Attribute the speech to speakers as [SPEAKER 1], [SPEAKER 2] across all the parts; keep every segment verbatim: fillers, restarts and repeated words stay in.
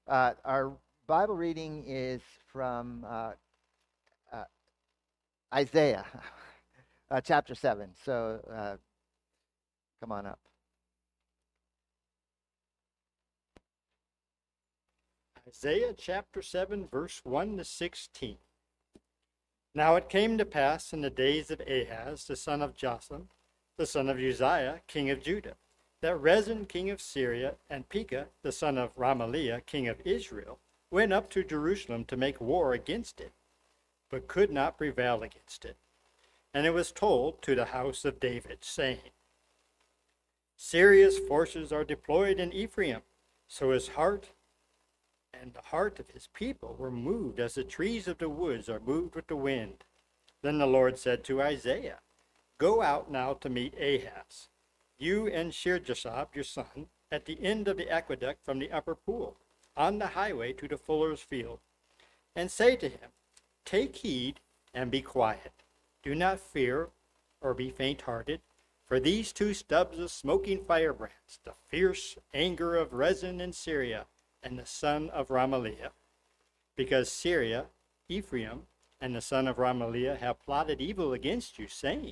[SPEAKER 1] Uh, our Bible reading is from uh, uh, Isaiah uh, chapter seven. So uh, come on up.
[SPEAKER 2] Isaiah chapter seven, verse one to sixteen. Now it came to pass in the days of Ahaz, the son of Jotham, the son of Uzziah, king of Judah, that Rezin, king of Syria, and Pekah, the son of Ramaliah, king of Israel, went up to Jerusalem to make war against it, but could not prevail against it. And it was told to the house of David, saying, Syria's forces are deployed in Ephraim, so his heart and the heart of his people were moved as the trees of the woods are moved with the wind. Then the Lord said to Isaiah, Go out now to meet Ahaz, you and Shear-jashub your son, at the end of the aqueduct from the upper pool, on the highway to the fuller's field, and say to him, Take heed and be quiet. Do not fear or be faint-hearted, for these two stubs of smoking firebrands, the fierce anger of Rezin in Syria, and the son of Ramaliah, because Syria, Ephraim, and the son of Ramaliah have plotted evil against you, saying,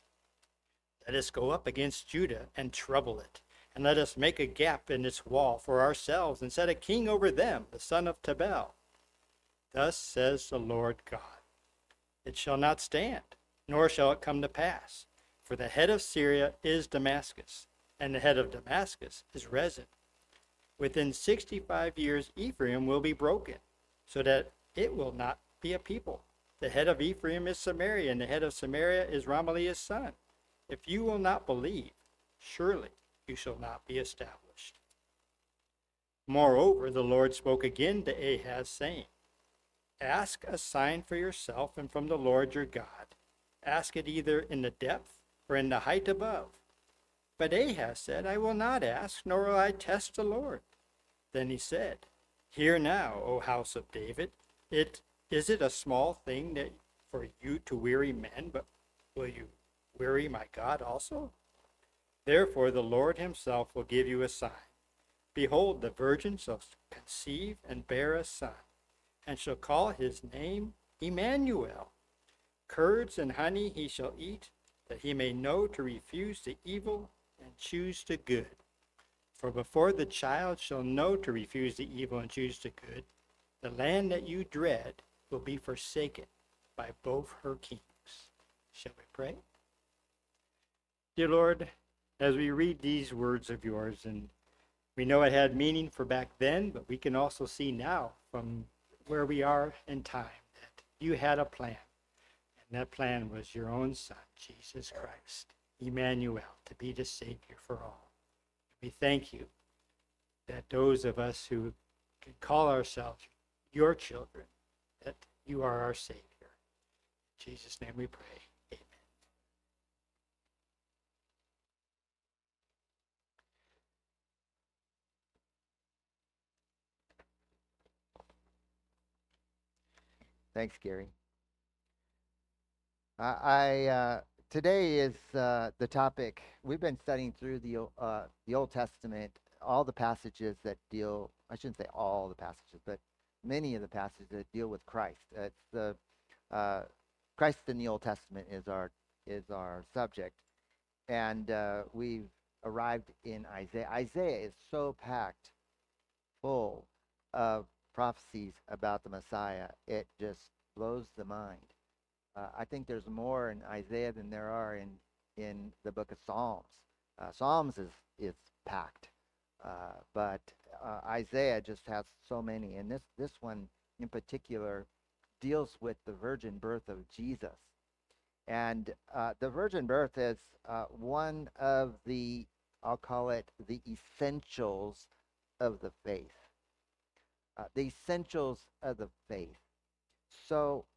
[SPEAKER 2] Let us go up against Judah and trouble it, and let us make a gap in its wall for ourselves, and set a king over them, the son of Tabel. Thus says the Lord God, It shall not stand, nor shall it come to pass, for the head of Syria is Damascus, and the head of Damascus is Rezin. Within sixty-five years Ephraim will be broken, so that it will not be a people. The head of Ephraim is Samaria, and the head of Samaria is Ramaliah's son. If you will not believe, surely you shall not be established. Moreover, the Lord spoke again to Ahaz, saying, Ask a sign for yourself and from the Lord your God. Ask it either in the depth or in the height above. But Ahaz said, I will not ask, nor will I test the Lord. Then he said, Hear now, O house of David, it is it a small thing that for you to weary men, but will you weary my God also? Therefore the Lord himself will give you a sign. Behold, the virgin shall conceive and bear a son, and shall call his name Emmanuel. Curds and honey he shall eat, that he may know to refuse the evil and choose the good. For before the child shall know to refuse the evil and choose the good, the land that you dread will be forsaken by both her kings. Shall we pray? Dear Lord, as we read these words of yours, and we know it had meaning for back then, but we can also see now from where we are in time that you had a plan. And that plan was your own Son, Jesus Christ, Emmanuel, to be the Savior for all. We thank you that those of us who can call ourselves your children, that you are our Savior. In Jesus' name we pray. Amen.
[SPEAKER 1] Thanks, Gary. I, I uh, today is uh, the topic. We've been studying through the O- uh, the Old Testament, all the passages that deal. I shouldn't say all the passages, but many of the passages that deal with Christ. It's the uh, Christ in the Old Testament is our is our subject, and uh, we've arrived in Isaiah. Isaiah is so packed full of prophecies about the Messiah. It just blows the mind. Uh, I think there's more in Isaiah than there are in in the book of Psalms. Uh, Psalms is is packed, uh, but uh, Isaiah just has so many, and this this one in particular deals with the virgin birth of Jesus. And uh, the virgin birth is uh, one of the, I'll call it the essentials of the faith. Uh, the essentials of the faith. So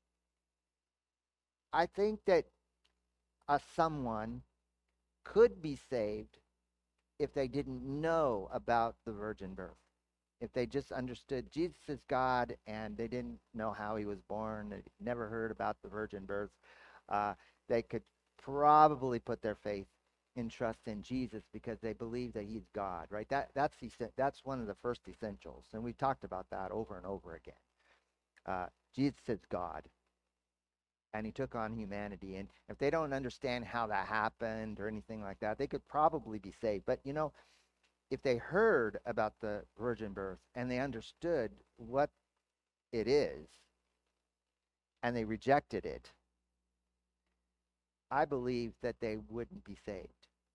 [SPEAKER 1] I think that uh, someone could be saved if they didn't know about the virgin birth. If they just understood Jesus is God and they didn't know how he was born, they never heard about the virgin birth, uh, they could probably put their faith and trust in Jesus because they believe that he's God, right? That that's that's one of the first essentials, and we've talked about that over and over again. Uh, Jesus is God, and he took on humanity. And if they don't understand how that happened or anything like that, they could probably be saved. But you know, if they heard about the virgin birth and they understood what it is, and they rejected it, I believe that they wouldn't be saved.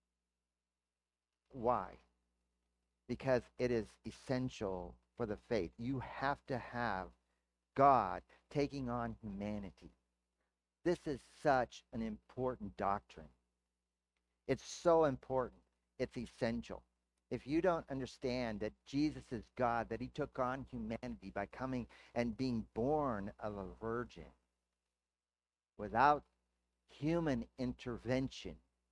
[SPEAKER 1] Why? Because it is essential for the faith. You have to have God taking on humanity. This is such an important doctrine. It's so important. It's essential. If you don't understand that Jesus is God, that he took on humanity by coming and being born of a virgin without human intervention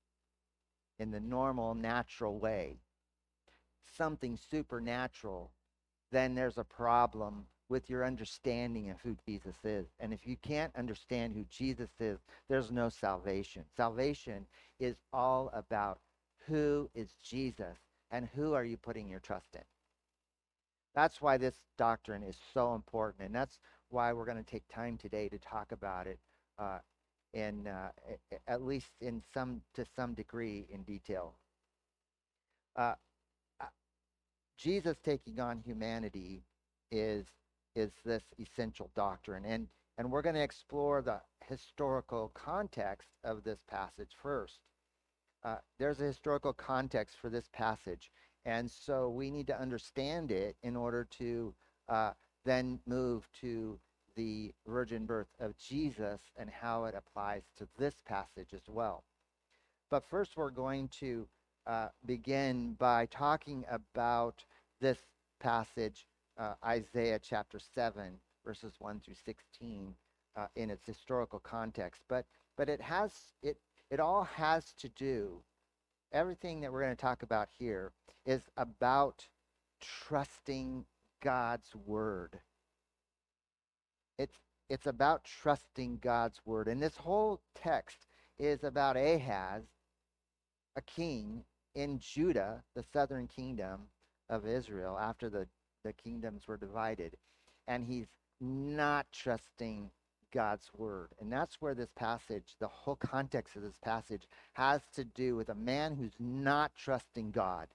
[SPEAKER 1] in the normal, natural way, something supernatural, then there's a problem with your understanding of who Jesus is. And if you can't understand who Jesus is, there's no salvation. Salvation is all about who is Jesus and who are you putting your trust in. That's why this doctrine is so important, and that's why we're going to take time today to talk about it uh, in uh, at least in some to some degree in detail. Uh, Jesus taking on humanity is is this essential doctrine, and and we're going to explore the historical context of this passage first. Uh, there's a historical context for this passage, and so we need to understand it in order to uh, then move to the virgin birth of Jesus and how it applies to this passage as well. But first, we're going to uh, begin by talking about this passage, uh, Isaiah chapter seven, verses one through sixteen, uh, in its historical context. But but it has it it all has to do. Everything that we're going to talk about here is about trusting God's word. It's it's about trusting God's word, and this whole text is about Ahaz, a king in Judah, the southern kingdom of Israel, after the, the kingdoms were divided. And he's not trusting God's word. And that's where this passage, the whole context of this passage, has to do with a man who's not trusting God.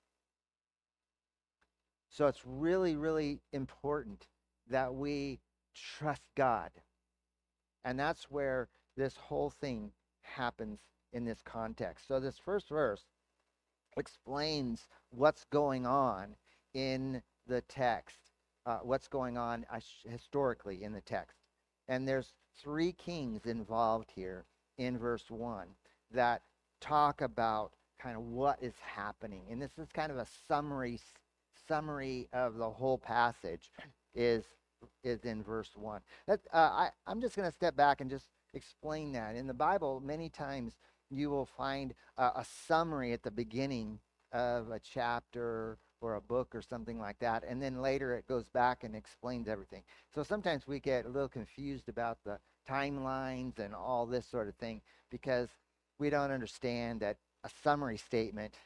[SPEAKER 1] So it's really, really important that we trust God. And that's where this whole thing happens in this context. So this first verse explains what's going on in the text, uh, what's going on uh, historically in the text. And there's three kings involved here in verse one that talk about kind of what is happening. And this is kind of a summary summary of the whole passage is is in verse one. That, uh, I, I'm just going to step back and just explain that. In the Bible, many times you will find uh, a summary at the beginning of a chapter or a book or something like that, and then later it goes back and explains everything. So sometimes we get a little confused about the timelines and all this sort of thing because we don't understand that a summary statement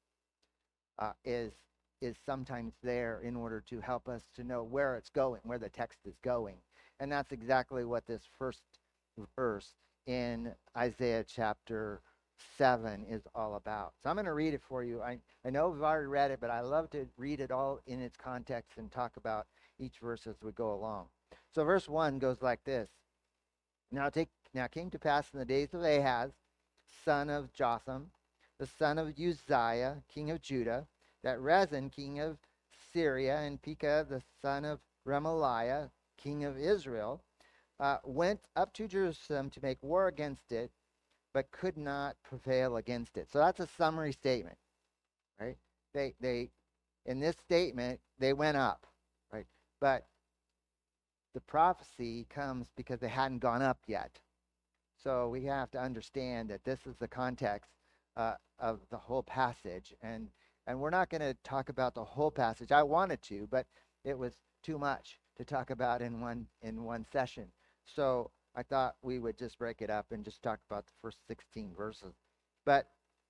[SPEAKER 1] uh, is is sometimes there in order to help us to know where it's going, where the text is going. And that's exactly what this first verse in Isaiah chapter seven is all about. So I'm going to read it for you. I, I know we've already read it, but I love to read it all in its context and talk about each verse as we go along. So verse one goes like this. Now, take, now it came to pass in the days of Ahaz, son of Jotham, the son of Uzziah, king of Judah, that Rezin, king of Syria, and Pekah, the son of Remaliah, king of Israel, uh, went up to Jerusalem to make war against it, but could not prevail against it. So that's a summary statement, right? They, they, in this statement, they went up, right? But the prophecy comes because they hadn't gone up yet. So we have to understand that this is the context uh, of the whole passage, and and we're not going to talk about the whole passage. I wanted to, but it was too much to talk about in one in one session. So I thought we would just break it up and just talk about the first sixteen verses. But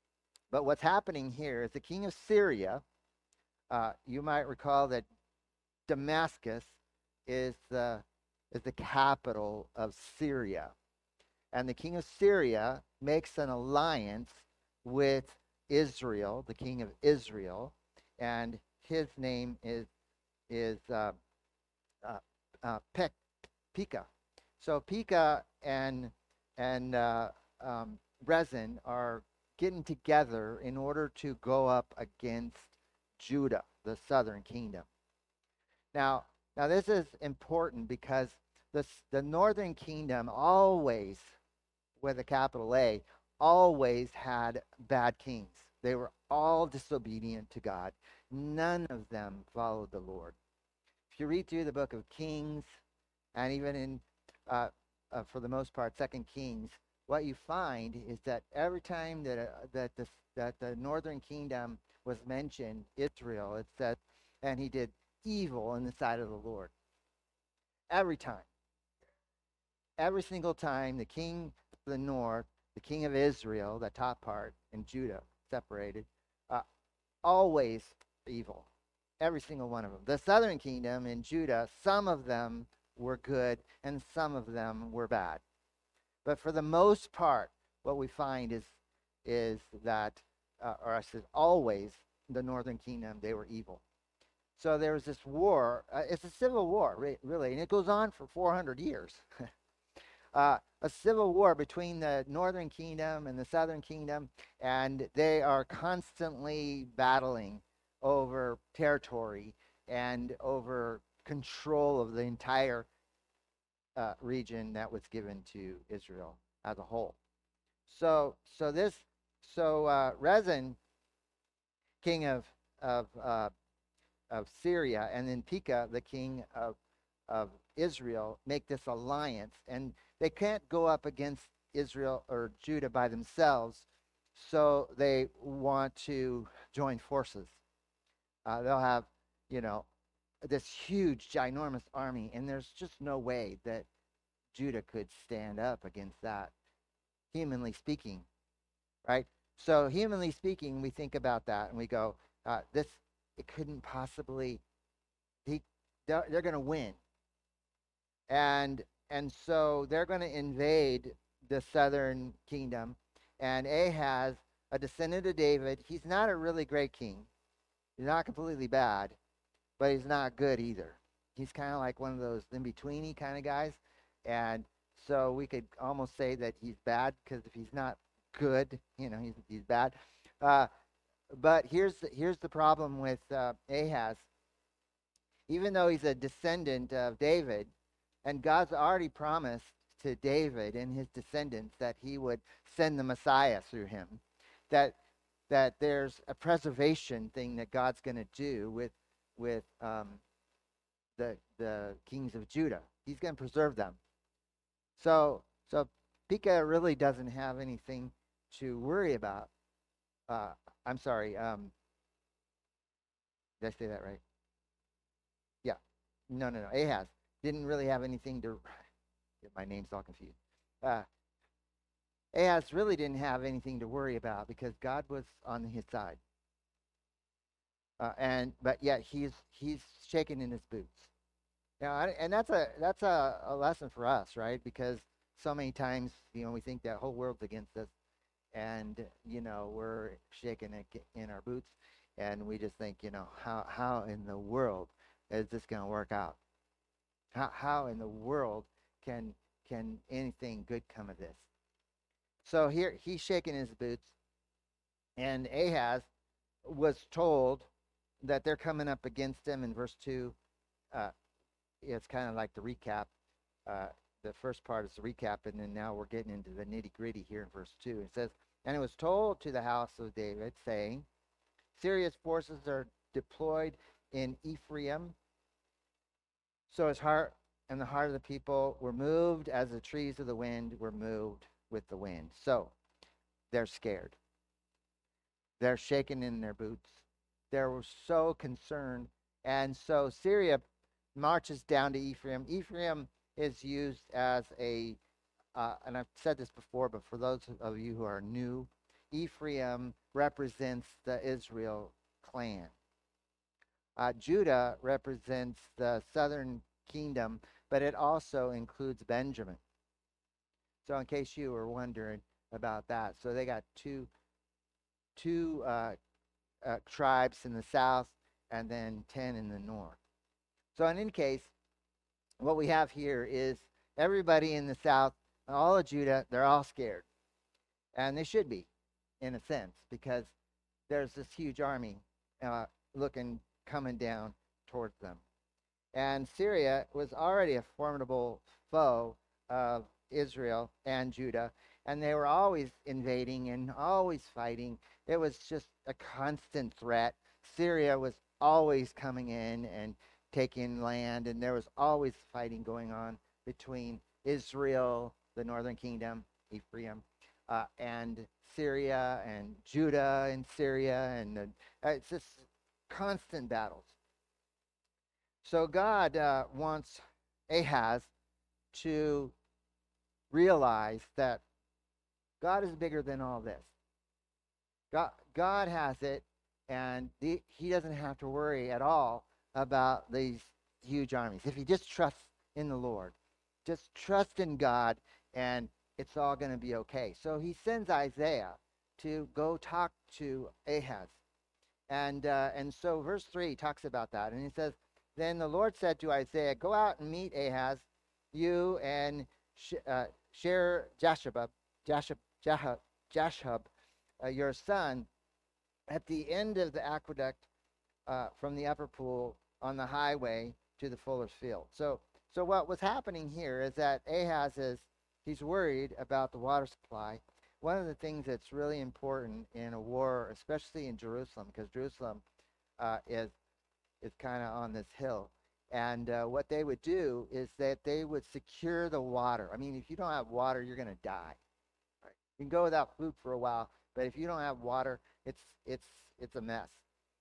[SPEAKER 1] But what's happening here is the king of Syria, uh, you might recall that Damascus is the, is the capital of Syria. And the king of Syria makes an alliance with Israel, the king of Israel, and his name is is uh, uh, uh, Pek, Pekah. So Pekah and and uh, um, Rezin are getting together in order to go up against Judah, the southern kingdom. Now, now this is important because the the northern kingdom always, with a capital A, always had bad kings. They were all disobedient to God. None of them followed the Lord. If you read through the book of Kings, and even in, uh, uh, for the most part, Second Kings, what you find is that every time that uh, that the that the northern kingdom was mentioned, Israel, it said, and he did evil in the sight of the Lord. Every time, every single time, the king of the north, the king of Israel, that top part, and Judah separated, uh, always evil. Every single one of them. The southern kingdom in Judah, some of them were good and some of them were bad. But for the most part, what we find is is that, uh, or I said always, the northern kingdom, they were evil. So there was this war. Uh, it's a civil war, re- really, and it goes on for four hundred years. uh, a civil war between the northern kingdom and the southern kingdom, and they are constantly battling over territory and over control of the entire uh, region that was given to Israel as a whole. So, so this, so uh, Rezin, king of of uh, of Syria, and then Pekah, the king of of Israel, make this alliance, and they can't go up against Israel or Judah by themselves, so they want to join forces. Uh, they'll have, you know, this huge, ginormous army, and there's just no way that Judah could stand up against that, humanly speaking, right? So, humanly speaking, we think about that and we go, uh, this, it couldn't possibly, he, they're, they're going to win. And, and so they're going to invade the southern kingdom, and Ahaz, a descendant of David, he's not a really great king. He's not completely bad, but he's not good either. He's kind of like one of those in-betweeny kind of guys. And so we could almost say that he's bad, because if he's not good, you know, he's, he's bad. Uh, but here's the, here's the problem with uh, Ahaz. Even though he's a descendant of David, and God's already promised to David and his descendants that he would send the Messiah through him, that that there's a preservation thing that God's going to do with with um, the the kings of Judah. He's going to preserve them. So so Pekah really doesn't have anything to worry about. Uh, I'm sorry. Um, did I say that right? Yeah. No, no, no. Ahaz didn't really have anything to. My name's all confused. Uh, Ahaz really didn't have anything to worry about because God was on his side. Uh, and but yet he's he's shaking in his boots. Now, and that's a that's a, a lesson for us, right? Because so many times, you know, we think that whole world's against us, and you know, we're shaking in our boots, and we just think, you know, how how in the world is this going to work out? How how in the world can can anything good come of this? So here he's shaking his boots, and Ahaz was told that they're coming up against him in verse two. Uh, it's kind of like the recap. Uh, the first part is the recap, and then now we're getting into the nitty-gritty here in verse two. It says, "And it was told to the house of David, saying, Syria's forces are deployed in Ephraim. So his heart and the heart of the people were moved as the trees of the wind were moved with the wind." So they're scared. They're shaking in their boots. They're so concerned. And so Syria marches down to Ephraim. Ephraim is used as a, uh, and I've said this before, but for those of you who are new, Ephraim represents the Israel clan. Uh, Judah represents the southern kingdom, but it also includes Benjamin. So in case you were wondering about that, so they got two two uh, uh, tribes in the south and then ten in the north. So in any case, what we have here is everybody in the south, all of Judah, they're all scared. And they should be, in a sense, because there's this huge army uh, looking, coming down towards them. And Syria was already a formidable foe of Israel and Judah, and they were always invading and always fighting. It was just a constant threat. Syria was always coming in and taking land, and there was always fighting going on between Israel, the northern kingdom, Ephraim, uh, and Syria, and Judah and Syria, and uh, it's just constant battles. So God uh, wants Ahaz to realize that God is bigger than all this. God, God has it, and the, he doesn't have to worry at all about these huge armies. If he just trusts in the Lord, just trust in God, and it's all going to be okay. So he sends Isaiah to go talk to Ahaz. And, uh, and so verse three talks about that, and he says, then the Lord said to Isaiah, go out and meet Ahaz, you and Sh- uh, Sher Jashub, Jashub, Jashub, Jashub uh, your son, at the end of the aqueduct uh, from the upper pool on the highway to the fuller's field. So, so what was happening here is that Ahaz is, he's worried about the water supply. One of the things that's really important in a war, especially in Jerusalem, because Jerusalem uh, is is kind of on this hill. And uh, what they would do is that they would secure the water. I mean, if you don't have water, you're going to die. Right? You can go without food for a while, but if you don't have water, it's it's it's a mess.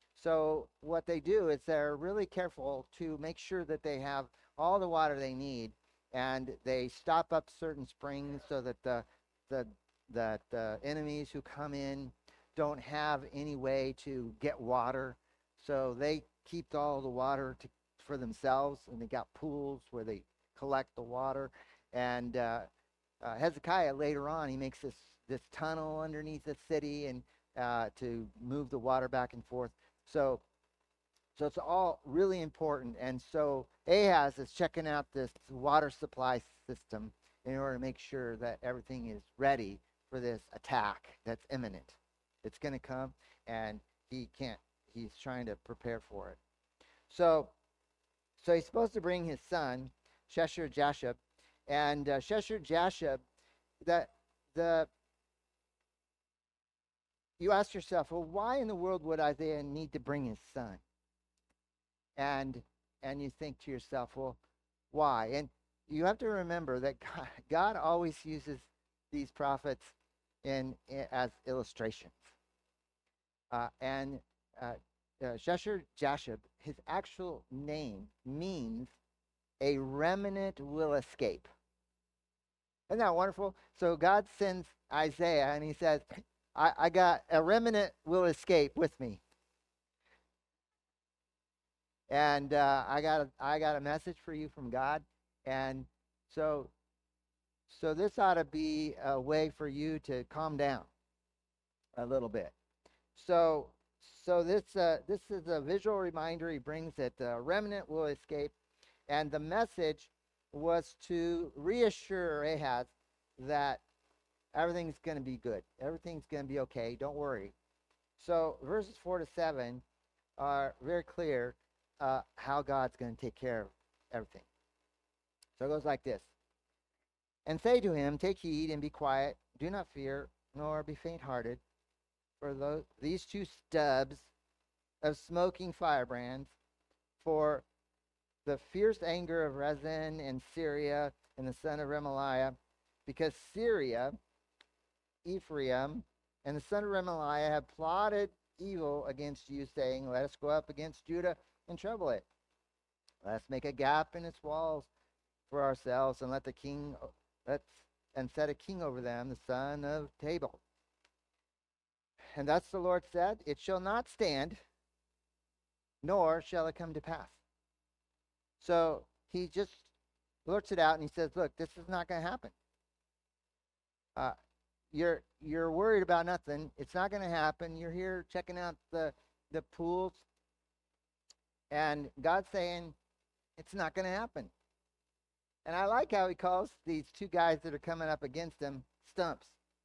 [SPEAKER 1] So what they do is they're really careful to make sure that they have all the water they need, and they stop up certain springs so that the the that the enemies who come in don't have any way to get water. So they keep all the water to, for themselves, and they got pools where they collect the water. And uh, uh, Hezekiah later on, he makes this this tunnel underneath the city and uh, to move the water back and forth. So, so it's all really important. And so Ahaz is checking out this water supply system in order to make sure that everything is ready for this attack that's imminent. It's going to come, and he can't. He's trying to prepare for it. So, so he's supposed to bring his son, Sheshar-Jashub, and uh, Sheshar-Jashub, that the you ask yourself, well, why in the world would Isaiah need to bring his son? And and you think to yourself, well, why? And you have to remember that God, God always uses these prophets in, in as illustrations. Uh, and uh, uh, Sheshar-Jashub, his actual name means a remnant will escape. Isn't that wonderful? So God sends Isaiah, and he says, I, I got a remnant will escape with me. And uh, I got a, I got a message for you from God. And so, so this ought to be a way for you to calm down a little bit. So, so this uh, this is a visual reminder he brings that the remnant will escape, and the message was to reassure Ahaz that everything's going to be good, everything's going to be okay. Don't worry. So verses four to seven are very clear uh, how God's going to take care of everything. So it goes like this: and say to him, take heed and be quiet. Do not fear, nor be faint-hearted. For those, these two stubs of smoking firebrands, for the fierce anger of Rezin and Syria and the son of Remaliah, because Syria, Ephraim, and the son of Remaliah have plotted evil against you, saying, let us go up against Judah and trouble it. Let us make a gap in its walls for ourselves, and let the king let's and set a king over them, the son of Tabal. And thus the Lord said, it shall not stand, nor shall it come to pass. So he just blurts it out and he says, look, this is not going to happen. Uh, you're you're worried about nothing. It's not going to happen. You're here checking out the the pools, and God's saying it's not going to happen. And I like how he calls these two guys that are coming up against him stumps.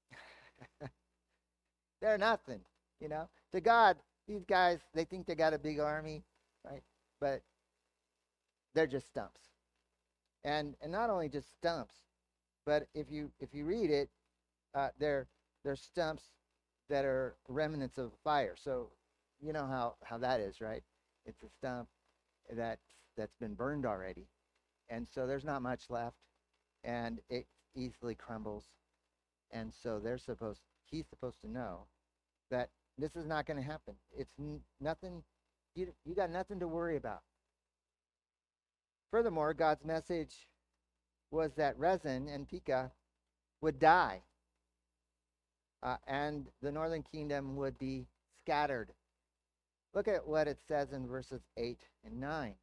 [SPEAKER 1] They're nothing, you know. To God, these guys, they think they got a big army, right? But they're just stumps. And and not only just stumps, but if you if you read it, uh, they're they're stumps that are remnants of fire. So you know how, how that is, right? It's a stump that's that's been burned already. And so there's not much left, and it easily crumbles. And so they're supposed, he's supposed to know that this is not going to happen. It's n- nothing, you, you got nothing to worry about. Furthermore, God's message was that Rezin and Pekah would die, uh, and the northern kingdom would be scattered. Look at what it says in verses eight and nine.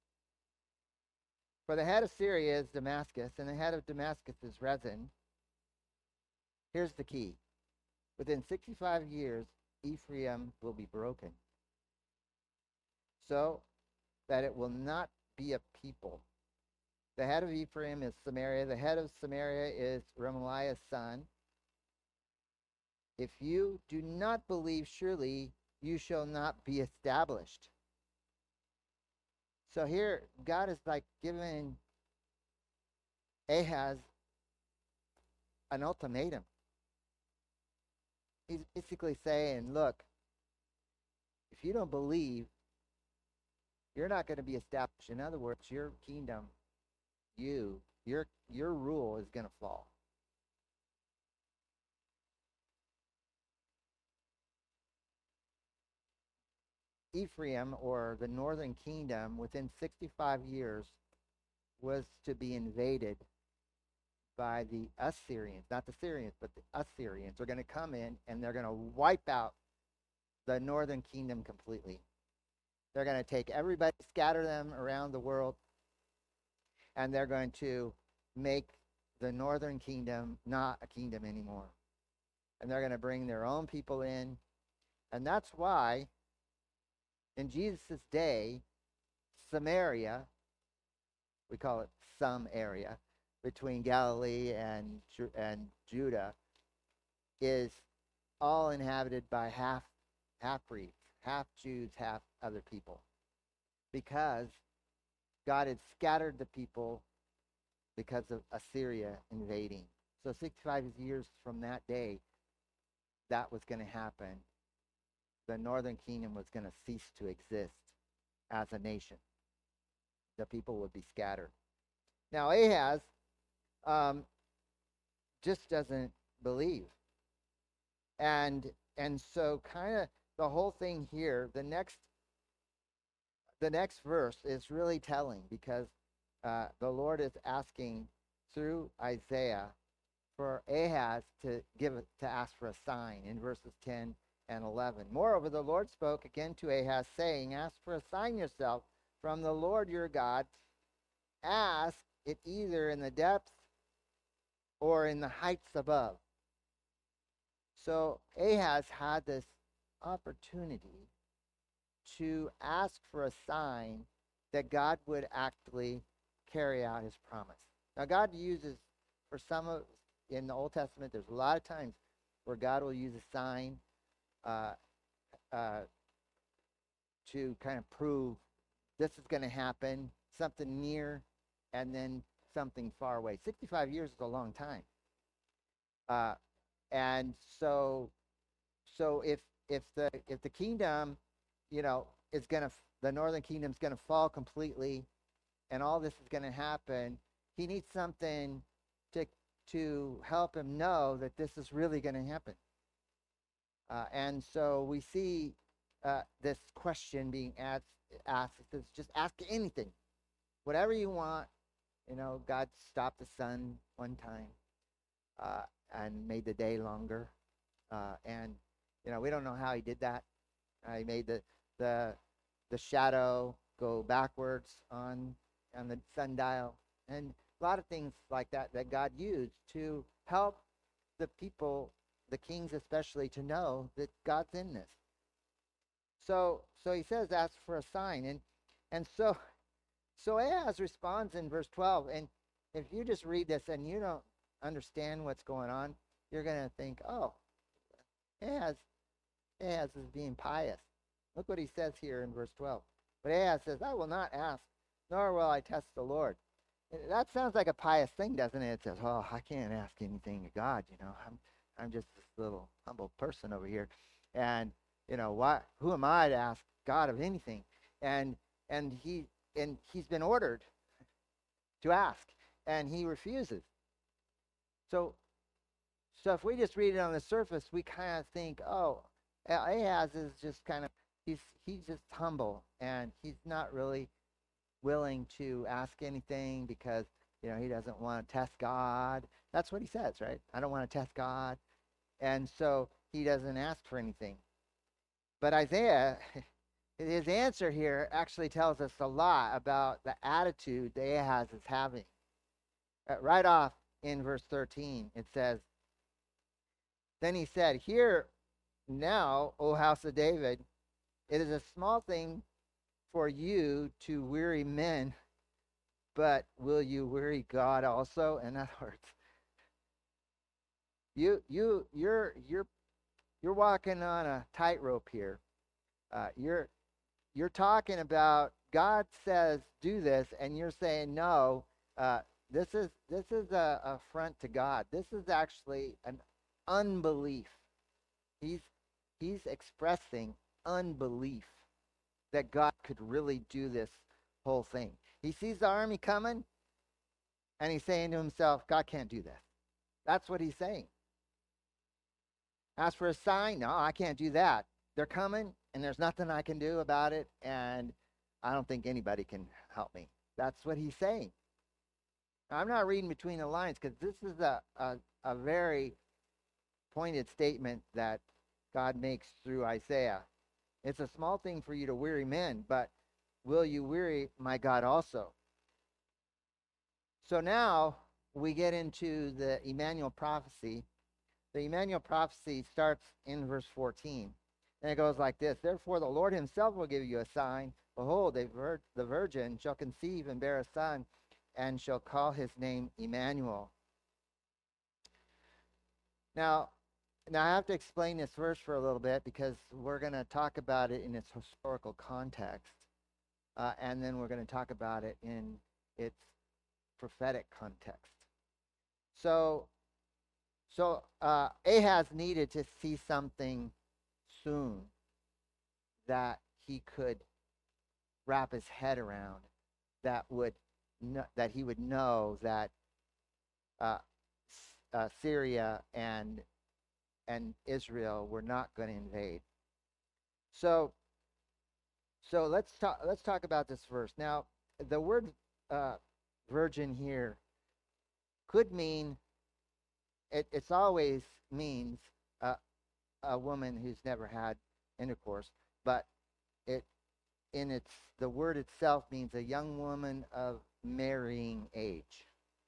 [SPEAKER 1] For the head of Syria is Damascus, and the head of Damascus is Rezin. Here's the key. Within sixty-five years, Ephraim will be broken, so that it will not be a people. The head of Ephraim is Samaria. The head of Samaria is Remaliah's son. If you do not believe, surely you shall not be established. So here, God is like giving Ahaz an ultimatum. He's basically saying, look, if you don't believe, you're not going to be established. In other words, your kingdom, you, your, your rule is going to fall. Ephraim, or the northern kingdom, within sixty-five years, was to be invaded by the Assyrians. Not the Syrians, but the Assyrians are going to come in, and they're going to wipe out the northern kingdom completely. They're going to take everybody, scatter them around the world, and they're going to make the northern kingdom not a kingdom anymore. And they're going to bring their own people in. And that's why in Jesus' day, Samaria, we call it some area, between Galilee and, and Judah, is all inhabited by half, half-breeds, half Jews, half other people. Because God had scattered the people because of Assyria invading. So sixty-five years from that day, that was going to happen. The northern kingdom was going to cease to exist as a nation. The people would be scattered. Now Ahaz um, just doesn't believe. And and so kind of the whole thing here, the next the next verse is really telling, because uh, the Lord is asking through Isaiah for Ahaz to give it, to ask for a sign in verses ten and eleven. Moreover, the Lord spoke again to Ahaz, saying, ask for a sign yourself from the Lord your God. Ask it either in the depths or in the heights above. So Ahaz had this opportunity to ask for a sign that God would actually carry out his promise. Now, God uses, for some of, in the Old Testament, there's a lot of times where God will use a sign uh, uh, to kind of prove this is going to happen, something near, and then something far away. sixty-five years is a long time. Uh, and so, so if if the if the kingdom, you know, is gonna, the northern kingdom's gonna fall completely, and all this is gonna happen, he needs something to to help him know that this is really gonna happen. Uh, and so we see uh, this question being asked. Asked. It says, just ask anything, whatever you want. You know, God stopped the sun one time uh, and made the day longer, uh, and You know, we don't know how he did that. Uh, he made the the the shadow go backwards on on the sundial, and a lot of things like that that God used to help the people, the kings especially, to know that God's in this. So so he says, ask for a sign, and and so so Ahaz responds in verse twelve, and if you just read this and you don't understand what's going on, you're going to think, oh, Ahaz, Ahaz is being pious. Look what he says here in verse twelve. But Ahaz says, I will not ask, nor will I test the Lord. That sounds like a pious thing, doesn't it? It says, oh, I can't ask anything of God, you know. I'm I'm just this little humble person over here. And, you know, why who am I to ask God of anything? And and he and he's been ordered to ask, and he refuses. So so if we just read it on the surface, we kind of think, oh, Ahaz is just kind of he's he's just humble, and he's not really willing to ask anything because, you know, he doesn't want to test God. That's what he says, right? I don't want to test God. And so he doesn't ask for anything. But Isaiah, his answer here actually tells us a lot about the attitude that Ahaz is having. Uh, right off in verse thirteen, it says, then he said, hear now, O house of David, it is a small thing for you to weary men, but will you weary God also? In other words, you you you're you're you're walking on a tightrope here. Uh, you're you're talking about God says do this, and you're saying no. Uh, this is this is a affront to God. This is actually an unbelief. He's he's expressing unbelief that God could really do this whole thing. He sees the army coming, and he's saying to himself, God can't do this. That's what he's saying. Ask for a sign? No, I can't do that. They're coming, and there's nothing I can do about it, and I don't think anybody can help me. That's what he's saying. Now, I'm not reading between the lines because this is a, a, a very pointed statement that God makes through Isaiah. It's a small thing for you to weary men, but will you weary my God also? So now we get into the Emmanuel prophecy. The Emmanuel prophecy starts in verse fourteen. And it goes like this. Therefore the Lord himself will give you a sign. Behold, the, vir- the virgin shall conceive and bear a son, and shall call his name Emmanuel. Now, Now, I have to explain this verse for a little bit because we're going to talk about it in its historical context, uh, and then we're going to talk about it in its prophetic context. So, so uh, Ahaz needed to see something soon that he could wrap his head around, that would kn- that he would know that uh, uh, Syria and and Israel were not going to invade. So, so let's talk. Let's talk about this verse. Now, the word uh, "virgin" here could mean. It it's always means uh, a woman who's never had intercourse, but it in its the word itself means a young woman of marrying age.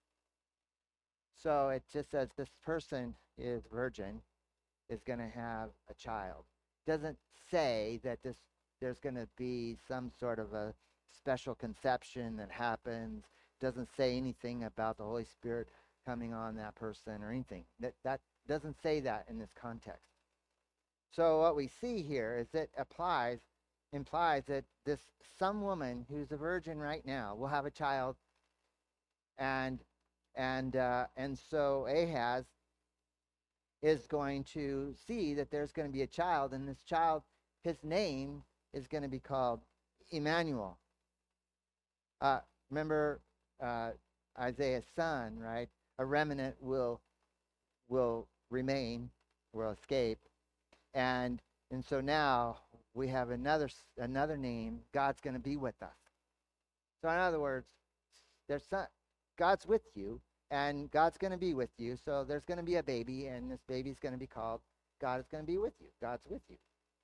[SPEAKER 1] So it just says this person is virgin, is going to have a child. Doesn't say that this there's going to be some sort of a special conception that happens. Doesn't say anything about the Holy Spirit coming on that person or anything. That that doesn't say that in this context. So what we see here is it applies implies that this some woman who's a virgin right now will have a child, and and uh, and so Ahaz is going to see that there's going to be a child, and this child, his name is going to be called Emmanuel. Uh, remember uh, Isaiah's son, right? A remnant will will remain, will escape, and and so now we have another another name. God's going to be with us. So in other words, there's some, God's with you, and God's going to be with you. So there's going to be a baby, and this baby's going to be called God is going to be with you. God's with you.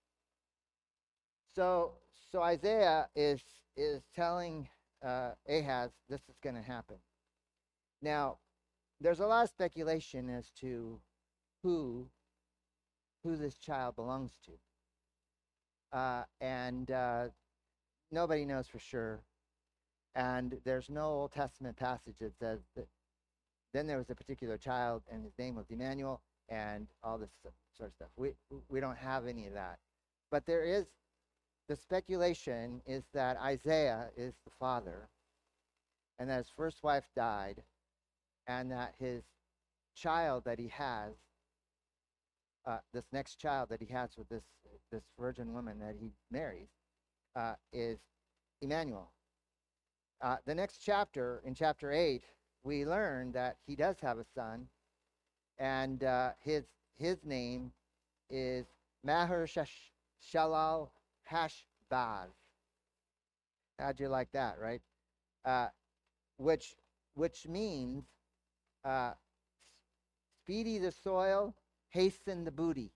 [SPEAKER 1] So, so Isaiah is is telling uh, Ahaz this is going to happen. Now, there's a lot of speculation as to who who this child belongs to, uh, and uh, nobody knows for sure. And there's no Old Testament passage that says that then there was a particular child and his name was Emmanuel and all this sort of stuff. We we don't have any of that, but there is. The speculation is that Isaiah is the father, and that his first wife died, and that his child that he has, uh, this next child that he has with this this virgin woman that he marries, uh, is Emmanuel. Uh, the next chapter, in chapter eight, we learn that he does have a son, and uh, his his name is Maher-shalal Hashbaz. How'd you like that, right? Uh, which which means uh, speedy the soil, hasten the booty.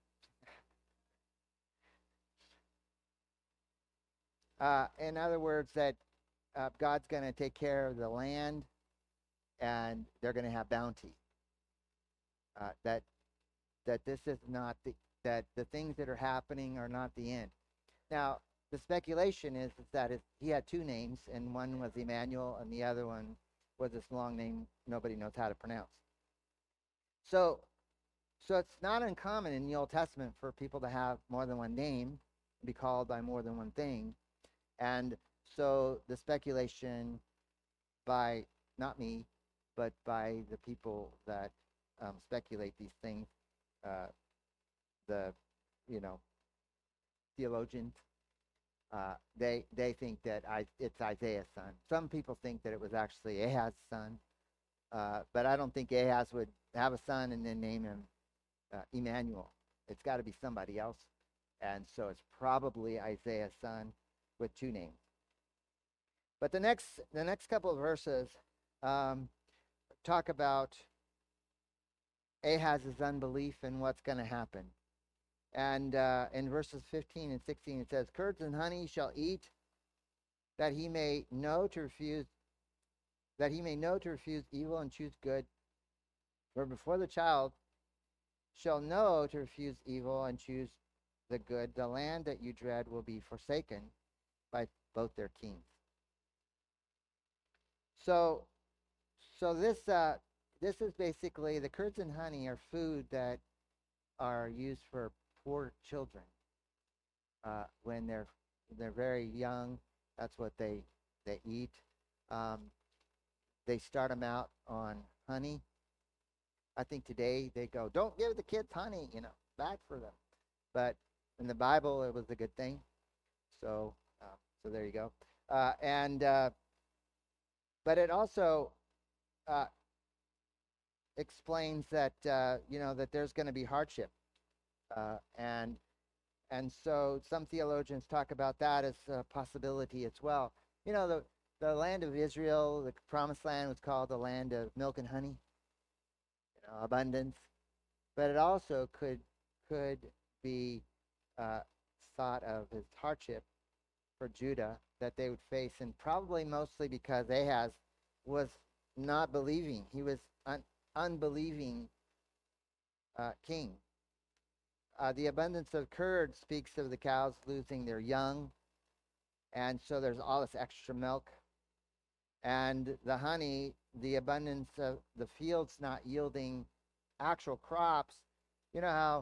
[SPEAKER 1] Uh, in other words, that uh, God's going to take care of the land, and they're going to have bounty. Uh, that that this is not the that the things that are happening are not the end. Now, the speculation is, is that it, he had two names, and one was Emmanuel, and the other one was this long name nobody knows how to pronounce. So, so it's not uncommon in the Old Testament for people to have more than one name, be called by more than one thing, and so the speculation by not me, but by the people that um, speculate these things, uh, the you know. theologians, uh, they they think that I, it's Isaiah's son. Some people think that it was actually Ahaz's son, uh, but I don't think Ahaz would have a son and then name him uh, Emmanuel. It's got to be somebody else, and so it's probably Isaiah's son with two names. But the next the next couple of verses um, talk about Ahaz's unbelief and what's going to happen. And uh, in verses fifteen and sixteen, it says, "Curds and honey shall eat, that he may know to refuse, that he may know to refuse evil and choose good. For before the child shall know to refuse evil and choose the good, the land that you dread will be forsaken by both their kings." So, so this uh, this is basically the curds and honey are food that are used for poor children uh, when they're they're very young. That's what they they eat. Um, they start them out on honey. I think today they go, "Don't give the kids honey," you know, bad for them. But in the Bible, it was a good thing. So uh, so there you go. Uh, and uh, but it also uh, explains that uh, you know that there's going to be hardship. Uh, and and so some theologians talk about that as a possibility as well. You know, the, the land of Israel, the promised land, was called the land of milk and honey, you know, abundance. But it also could could be uh, thought of as hardship for Judah that they would face, and probably mostly because Ahaz was not believing. He was an unbelieving uh, king. Uh, the abundance of curd speaks of the cows losing their young, and so there's all this extra milk. And the honey, the abundance of the fields not yielding actual crops. You know how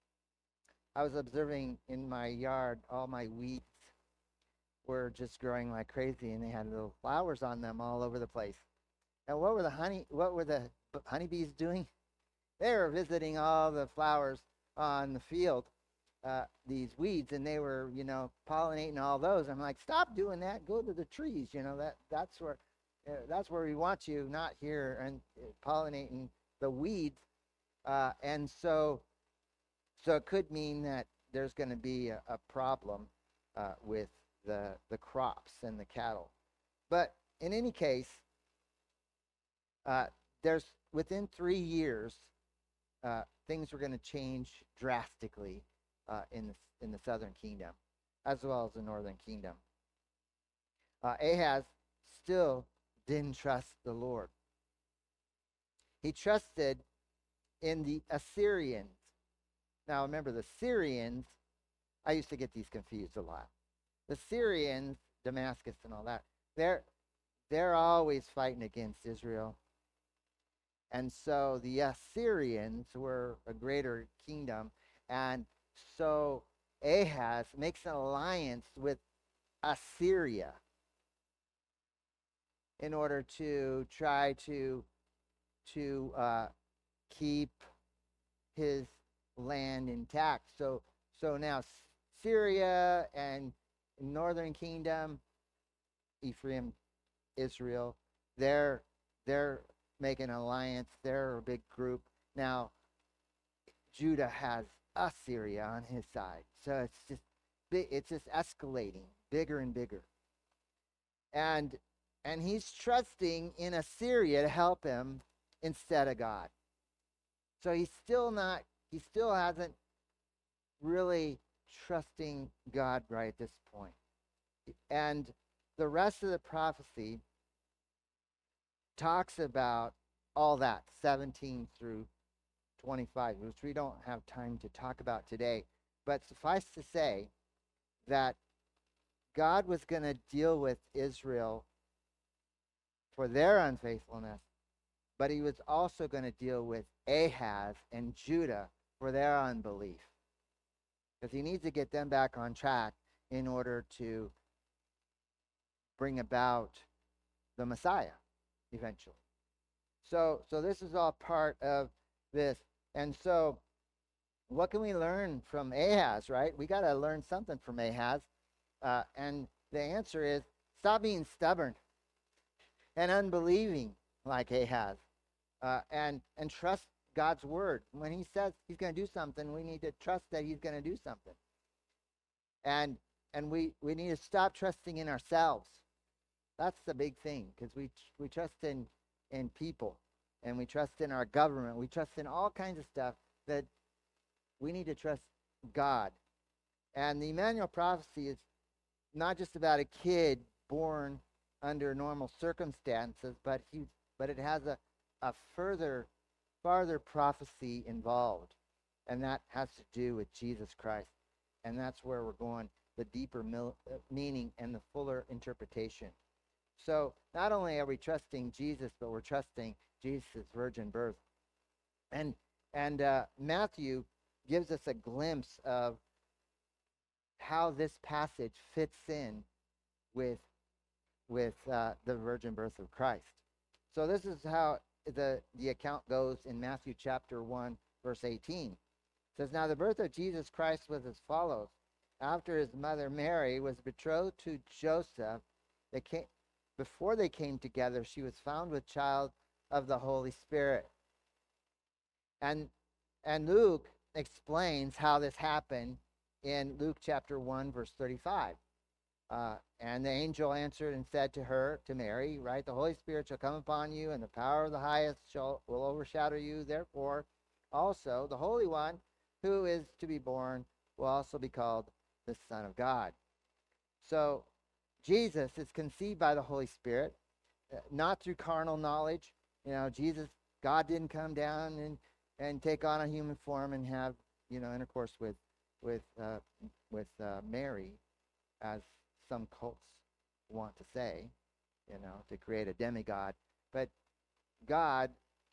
[SPEAKER 1] I was observing in my yard, all my weeds were just growing like crazy, and they had little flowers on them all over the place. And what were the honey? What were the honeybees doing? They were visiting all the flowers on the field, uh, these weeds, and they were, you know, pollinating all those. I'm like, stop doing that. Go to the trees. You know, that that's where uh, that's where we want you, not here and uh, pollinating the weeds. Uh, and so, so it could mean that there's going to be a, a problem uh, with the the crops and the cattle. But in any case, uh, there's within three years. uh, things were going to change drastically uh, in the in the southern kingdom, as well as the northern kingdom. Uh, Ahaz still didn't trust the Lord. He trusted in the Assyrians. Now remember, the Syrians, I used to get these confused a lot. The Syrians, Damascus and all that, they're they're always fighting against Israel. And so the Assyrians were a greater kingdom. And so Ahaz makes an alliance with Assyria in order to try to to uh, keep his land intact. So so now Syria and northern kingdom, Ephraim, Israel, they're they're making an alliance. They're a big group. Now Judah has Assyria on his side. So it's just it's just escalating bigger and bigger. And and he's trusting in Assyria to help him instead of God. So he's still not, he still hasn't really trusting God right at this point. And the rest of the prophecy talks about all that, seventeen through twenty-five, which we don't have time to talk about today. But suffice to say that God was going to deal with Israel for their unfaithfulness, but he was also going to deal with Ahaz and Judah for their unbelief. Because he needs to get them back on track in order to bring about the Messiah eventually. So, so this is all part of this. And so what can we learn from Ahaz, right? We got to learn something from Ahaz. Uh, and the answer is stop being stubborn and unbelieving like Ahaz. Uh, and, and trust God's word. When he says he's going to do something, we need to trust that he's going to do something. And and we, we need to stop trusting in ourselves. That's the big thing, because we we trust in, in people, and we trust in our government. We trust in all kinds of stuff that we need to trust God. And the Emmanuel prophecy is not just about a kid born under normal circumstances, but he but it has a, a further farther prophecy involved, and that has to do with Jesus Christ. And that's where we're going, the deeper mil- meaning and the fuller interpretation. So not only are we trusting Jesus, but we're trusting Jesus' virgin birth. And and uh, Matthew gives us a glimpse of how this passage fits in with with uh, the virgin birth of Christ. So this is how the, the account goes in Matthew chapter one, verse eighteen. It says, "Now the birth of Jesus Christ was as follows. After his mother Mary was betrothed to Joseph, they came, before they came together, she was found with child of the Holy Spirit." And, and Luke explains how this happened in Luke chapter one, verse thirty-five. Uh, and the angel answered and said to her, to Mary, right, "The Holy Spirit shall come upon you, and the power of the highest shall will overshadow you. Therefore, also the Holy One who is to be born will also be called the Son of God." So Jesus is conceived by the Holy Spirit, uh, not through carnal knowledge. You know, Jesus, God didn't come down and, and take on a human form and have, you know, intercourse with with uh, with uh, Mary, as some cults want to say, you know, to create a demigod. But God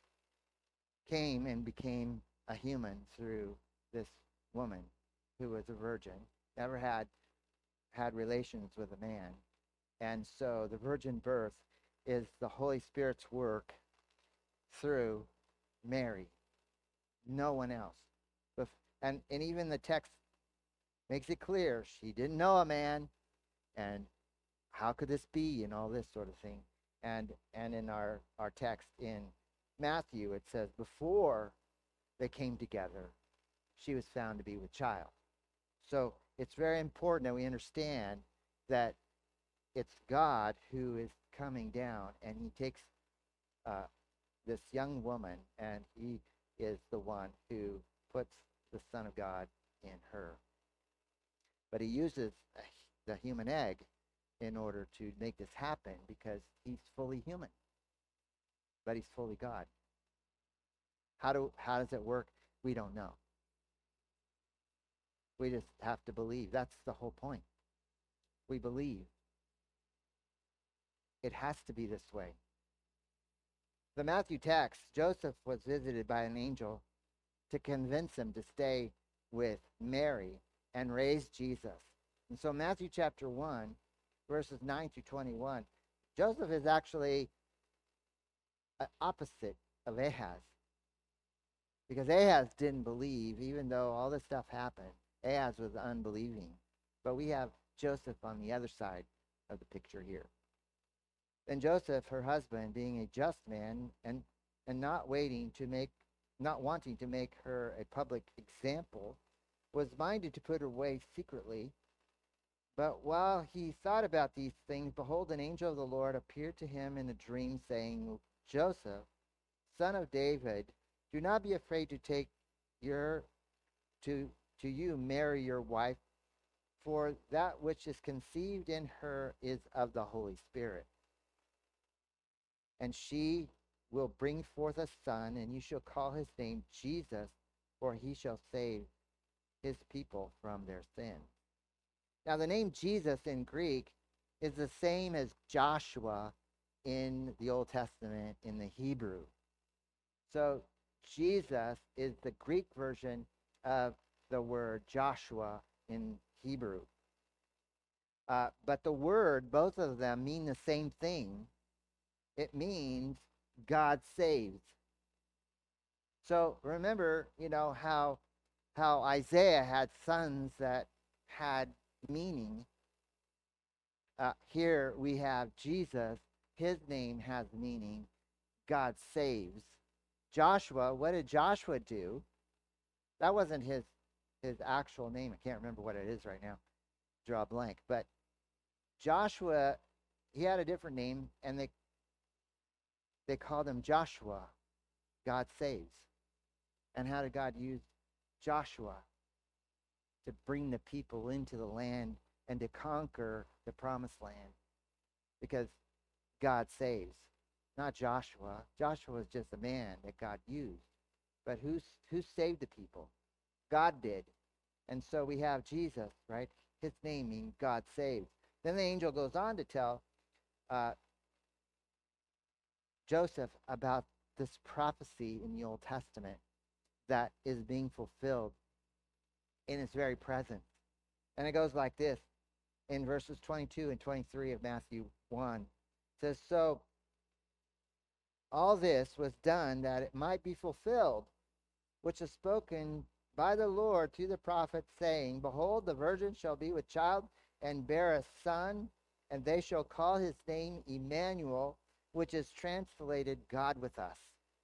[SPEAKER 1] came and became a human through this woman who was a virgin, never had had relations with a man. And so the virgin birth is the Holy Spirit's work through Mary. No one else. And, and even the text makes it clear she didn't know a man, and how could this be, and all this sort of thing. And and in our, our text in Matthew, it says before they came together, she was found to be with child. So it's very important that we understand that it's God who is coming down, and he takes uh, this young woman, and he is the one who puts the Son of God in her. But he uses the human egg in order to make this happen because he's fully human, but he's fully God. How do how does it work? We don't know. We just have to believe. That's the whole point. We believe. It has to be this way. The Matthew text, Joseph was visited by an angel to convince him to stay with Mary and raise Jesus. And so Matthew chapter one, verses nine through twenty-one, Joseph is actually an opposite of Ahaz. Because Ahaz didn't believe, even though all this stuff happened. Ahaz was unbelieving. But we have Joseph on the other side of the picture here. Then Joseph, her husband, being a just man and and not waiting to make not wanting to make her a public example, was minded to put her away secretly. But while he thought about these things, behold, an angel of the Lord appeared to him in a dream, saying, Joseph, son of David, do not be afraid to take your to to you Mary your wife, for that which is conceived in her is of the Holy Spirit. And she will bring forth a son, and you shall call his name Jesus, for he shall save his people from their sins. Now, the name Jesus in Greek is the same as Joshua in the Old Testament in the Hebrew. So Jesus is the Greek version of the word Joshua in Hebrew. Uh, but the word, both of them mean the same thing. It means God saves. So remember, you know, how how Isaiah had sons that had meaning. Uh, here we have Jesus. His name has meaning. God saves. Joshua, what did Joshua do? That wasn't his his actual name. I can't remember what it is right now. Draw a blank. But Joshua, he had a different name, and they they called him Joshua. God saves. And how did God use Joshua? To bring the people into the land and to conquer the promised land. Because God saves. Not Joshua. Joshua was just a man that God used. But who, who saved the people? God did. And so we have Jesus, right? His name means God saves. Then the angel goes on to tell uh, Joseph about this prophecy in the Old Testament that is being fulfilled in its very presence. And it goes like this in verses twenty-two and twenty-three of Matthew one. It says, so all this was done that it might be fulfilled, which is spoken by the Lord to the prophet, saying, behold, the virgin shall be with child and bear a son, and they shall call his name Emmanuel, which is translated God with us.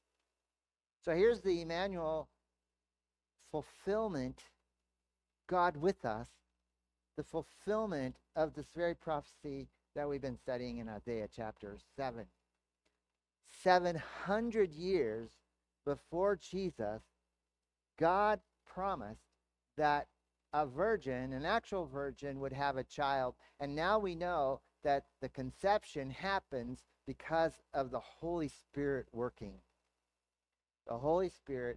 [SPEAKER 1] So here's the Emmanuel fulfillment, God with us, the fulfillment of this very prophecy that we've been studying in Isaiah chapter seven. seven hundred years before Jesus, God promised that a virgin, an actual virgin, would have a child. And now we know that the conception happens because of the Holy Spirit working. The Holy Spirit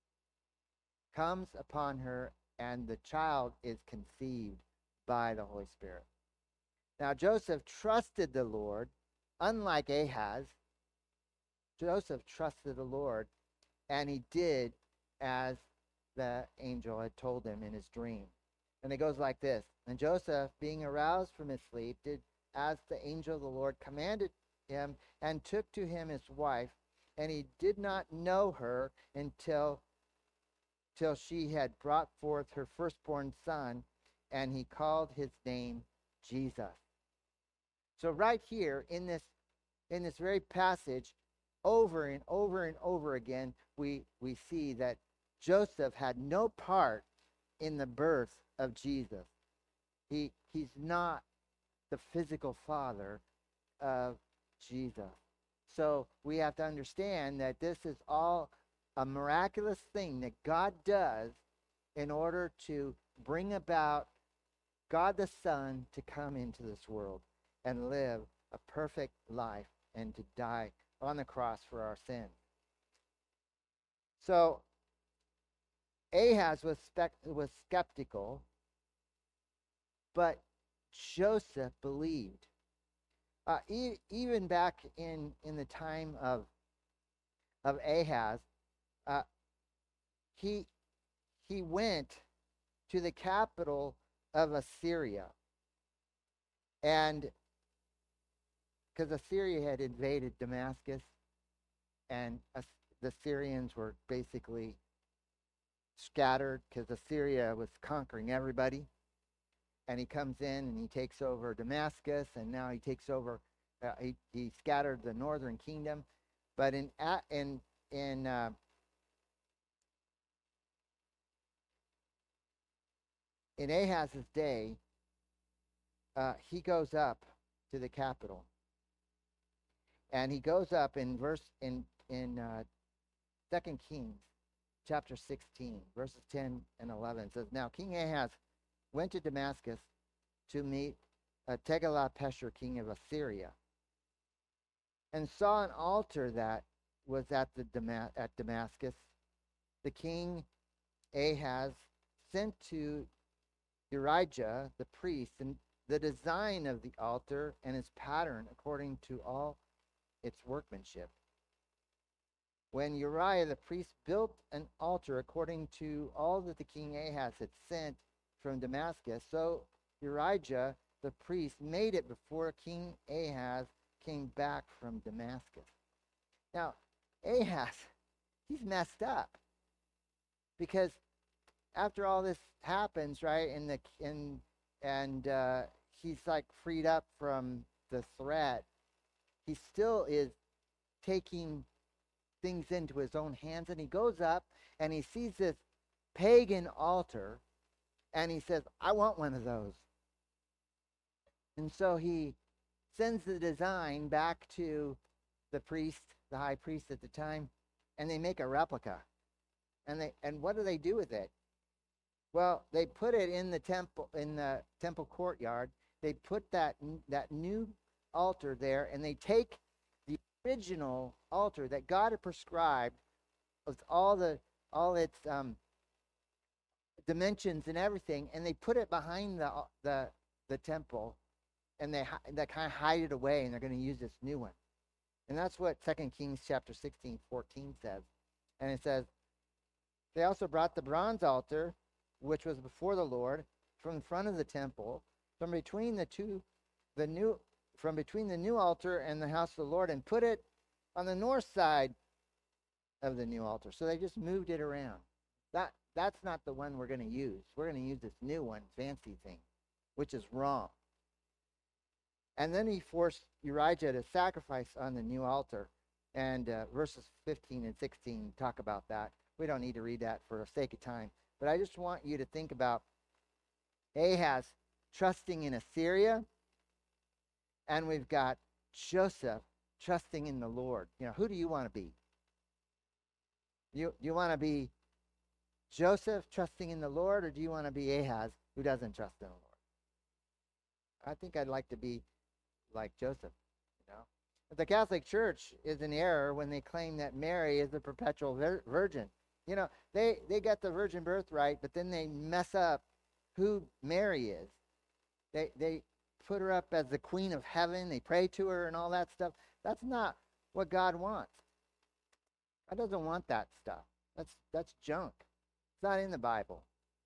[SPEAKER 1] comes upon her, and the child is conceived by the Holy Spirit. Now, Joseph trusted the Lord, unlike Ahaz. Joseph trusted the Lord, and he did as the angel had told him in his dream. And it goes like this. And Joseph, being aroused from his sleep, did as the angel of the Lord commanded him, and took to him his wife, and he did not know her until till she had brought forth her firstborn son, and he called his name Jesus. So right here in this in this very passage, over and over and over again, we we see that Joseph had no part in the birth of Jesus. He he's not the physical father of Jesus. So we have to understand that this is all a miraculous thing that God does in order to bring about God the Son to come into this world and live a perfect life and to die on the cross for our sins. So Ahaz was, spec- was skeptical, but Joseph believed. Uh, e- even back in, in the time of, of Ahaz, uh, he, he went to the capital of Assyria. And because Assyria had invaded Damascus, and As- the Syrians were basically scattered because Assyria was conquering everybody. And he comes in and he takes over Damascus, and now he takes over, uh, he, he scattered the northern kingdom. But in, in, in, uh, in Ahaz's day, uh, he goes up to the capital. And he goes up in verse, in, in uh, Second Kings, chapter sixteen, verses ten and eleven. It says, Now King Ahaz went to Damascus to meet uh, Tegala-Pesher, king of Assyria, and saw an altar that was at the Dama- at Damascus. The king Ahaz sent to Urijah the priest and the design of the altar and its pattern according to all its workmanship. When Uriah the priest built an altar according to all that the king Ahaz had sent from Damascus, so Urijah the priest made it before King Ahaz came back from Damascus. Now, Ahaz, he's messed up because after all this happens, right, and the and and uh, he's like freed up from the threat, he still is taking things into his own hands, and he goes up and he sees this pagan altar, and he says, I want one of those. And so he sends the design back to the priest, the high priest at the time, and they make a replica. And they and what do they do with it? Well, they put it in the temple in the temple courtyard. They put that that new altar there, and they take the original altar that God had prescribed with all the all its um, dimensions and everything, and they put it behind the the the temple, and they they kind of hide it away, and they're going to use this new one. And that's what Second Kings chapter sixteen, fourteen says. And it says, they also brought the bronze altar, which was before the Lord, from the front of the temple, from between the two, the new, from between the new altar and the house of the Lord, and put it on the north side of the new altar. So they just moved it around. That that's not the one we're going to use. We're going to use this new one, fancy thing, which is wrong. And then he forced Urijah to sacrifice on the new altar. And uh, verses fifteen and sixteen talk about that. We don't need to read that for the sake of time. But I just want you to think about Ahaz trusting in Assyria, and we've got Joseph trusting in the Lord. You know, who do you want to be? You you want to be Joseph trusting in the Lord, or do you want to be Ahaz who doesn't trust in the Lord? I think I'd like to be like Joseph, you know. But the Catholic Church is in error when they claim that Mary is the perpetual vir- virgin. You know, they, they got the virgin birth right, but then they mess up who Mary is. They they put her up as the queen of heaven. They pray to her and all that stuff. That's not what God wants. God doesn't want that stuff. That's that's junk. It's not in the Bible.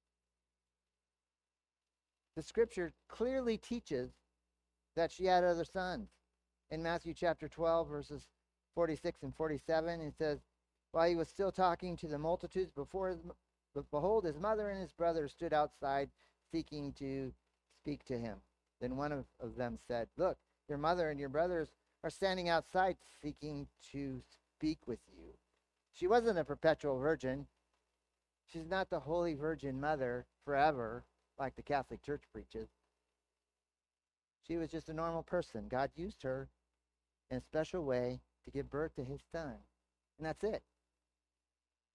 [SPEAKER 1] The scripture clearly teaches that she had other sons. In Matthew chapter twelve, verses forty-six and forty-seven, it says, while he was still talking to the multitudes, before his, behold, his mother and his brothers stood outside seeking to speak to him. Then one of, of them said, look, your mother and your brothers are standing outside seeking to speak with you. She wasn't a perpetual virgin. She's not the Holy Virgin Mother forever, like the Catholic Church preaches. She was just a normal person. God used her in a special way to give birth to his son. And that's it.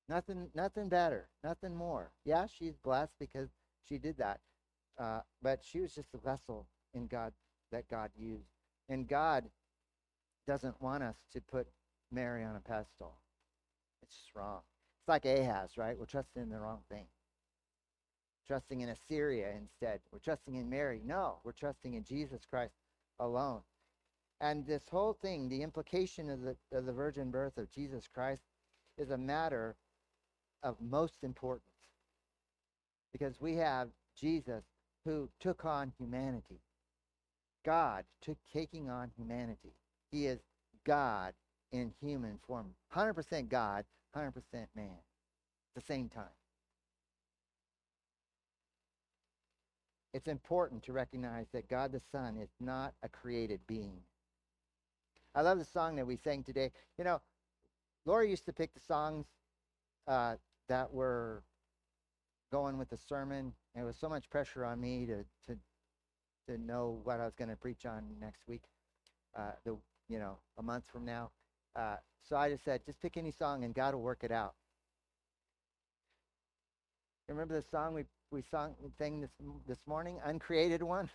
[SPEAKER 1] Nothing, nothing better, nothing more. Yeah, she's blessed because she did that, uh, but she was just a vessel in God that God used, and God doesn't want us to put Mary on a pedestal. It's just wrong. It's like Ahaz, right? We're trusting in the wrong thing. Trusting in Assyria instead. We're trusting in Mary. No, we're trusting in Jesus Christ alone. And this whole thing, the implication of the of the virgin birth of Jesus Christ, is a matter of most importance, because we have Jesus who took on humanity. God took taking on humanity. He is God in human form. one hundred percent God, one hundred percent man at the same time. It's important to recognize that God the Son is not a created being. I love the song that we sang today. You know, Laura used to pick the songs uh, that were going with the sermon, and it was so much pressure on me to to to know what I was going to preach on next week, uh, the you know a month from now. Uh, so I just said, just pick any song, and God will work it out. Remember the song we we sung we sang this this morning, "Uncreated One."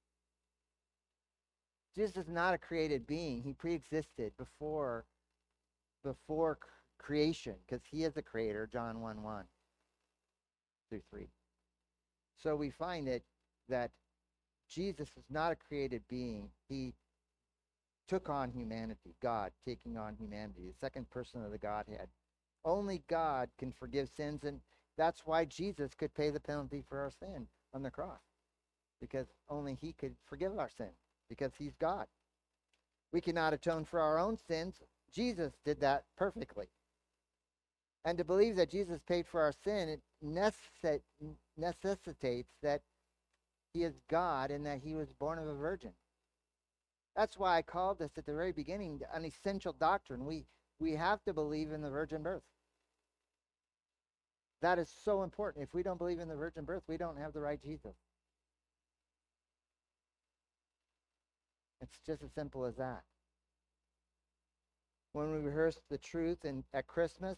[SPEAKER 1] Jesus is not a created being. He pre-existed before before creation, because he is the creator, John one one through three. So we find that that Jesus is not a created being. He took on humanity, God taking on humanity, the second person of the Godhead. Only God can forgive sins, and that's why Jesus could pay the penalty for our sin on the cross, because only he could forgive our sin, because he's God. We cannot atone for our own sins. Jesus did that perfectly. And to believe that Jesus paid for our sin, it necess- necessitates that he is God and that he was born of a virgin. That's why I called this at the very beginning an essential doctrine. We, we have to believe in the virgin birth. That is so important. If we don't believe in the virgin birth, we don't have the right Jesus. It's just as simple as that. When we rehearse the truth in, at Christmas,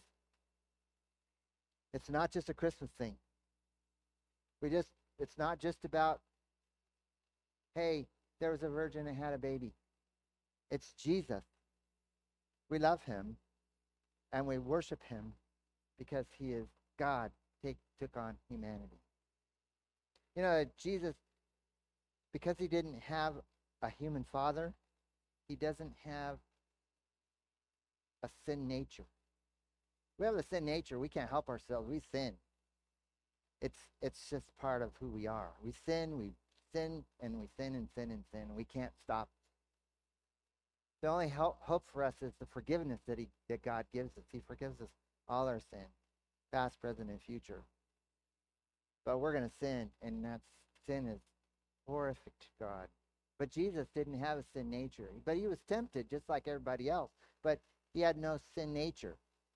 [SPEAKER 1] it's not just a Christmas thing. We just, it's not just about, hey, there was a virgin that had a baby. It's Jesus. We love him and we worship him because he is God, take, took on humanity. You know, Jesus, because he didn't have a human father, he doesn't have a sin nature. We have a sin nature. We can't help ourselves. We sin. It's it's just part of who we are. We sin, we sin, and we sin and sin and sin. We can't stop. The only help, hope for us is the forgiveness that he that God gives us. He forgives us all our sin, past, present, and future. But we're going to sin, and that sin is horrific to God. But Jesus didn't have a sin nature. But he was tempted just like everybody else. But he had no sin nature.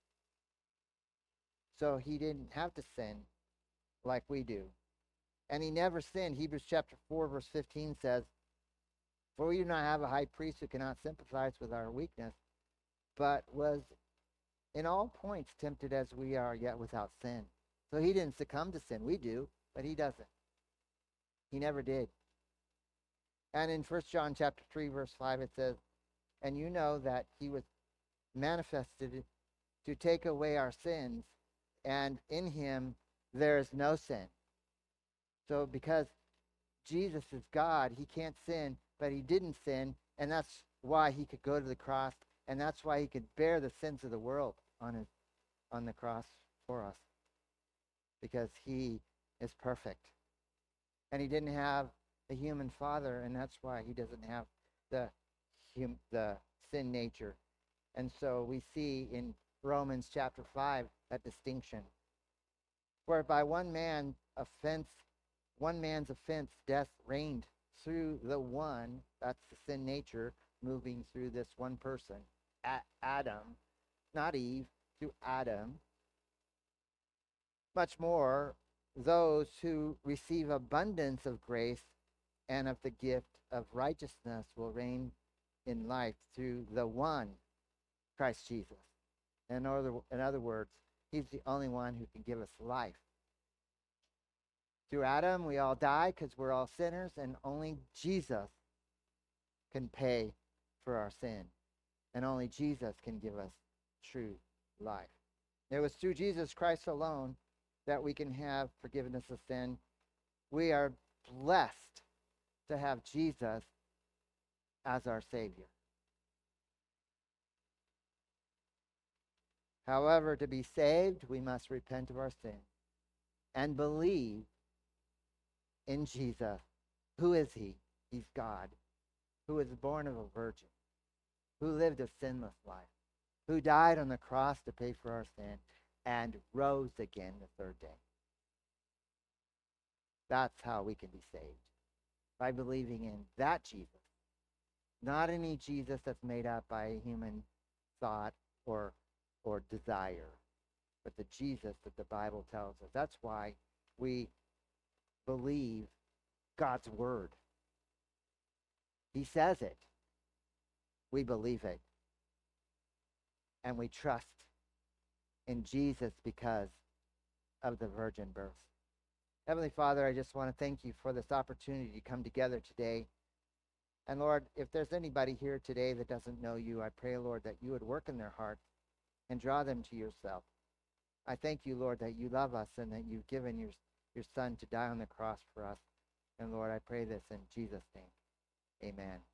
[SPEAKER 1] So he didn't have to sin like we do. And he never sinned. Hebrews chapter four, verse fifteen says, "For we do not have a high priest who cannot sympathize with our weakness, but was in all points tempted as we are, yet without sin." So he didn't succumb to sin. We do, but he doesn't. He never did. And in First John chapter three, verse five, it says, "And you know that he was manifested to take away our sins, and in him there is no sin." So because Jesus is God, he can't sin, but he didn't sin, and that's why he could go to the cross, and that's why he could bear the sins of the world on his on the cross for us, because he is perfect. And he didn't have a human father, and that's why he doesn't have the hum, the sin nature. And so we see in Romans chapter five that distinction, where by one man offense, one man's offense, death reigned through the one, that's the sin nature, moving through this one person, Adam, not Eve, through Adam. Much more, those who receive abundance of grace and of the gift of righteousness will reign in life through the one, Christ Jesus. In other, in other words, He's the only one who can give us life. Through Adam, we all die because we're all sinners, and only Jesus can pay for our sin. And only Jesus can give us true life. It was through Jesus Christ alone that we can have forgiveness of sin. We are blessed to have Jesus as our Savior. However, to be saved, we must repent of our sin and believe in Jesus. Who is he? He's God, who was born of a virgin, who lived a sinless life, who died on the cross to pay for our sin, and rose again the third day. That's how we can be saved, by believing in that Jesus, not any Jesus that's made up by human thought or or desire, but the Jesus that the Bible tells us. That's why we believe God's word. He says it. We believe it. And we trust in Jesus because of the virgin birth. Heavenly Father, I just want to thank you for this opportunity to come together today. And Lord, if there's anybody here today that doesn't know you, I pray, Lord, that you would work in their hearts and draw them to yourself. I thank you, Lord, that you love us and that you've given your, your Son to die on the cross for us. And Lord, I pray this in Jesus' name. Amen.